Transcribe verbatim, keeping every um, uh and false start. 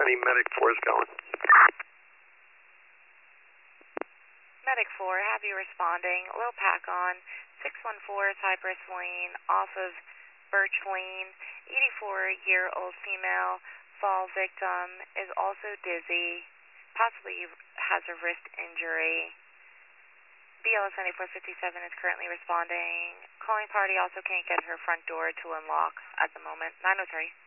any Medic fours going? Medic four, have you responding. Low pack on six one four Cypress Lane off of Birch Lane. eighty-four-year-old female fall victim is also dizzy, possibly has a wrist injury. B L S ninety-four fifty-seven is currently responding. Calling party also can't get her front door to unlock at the moment. nine oh three.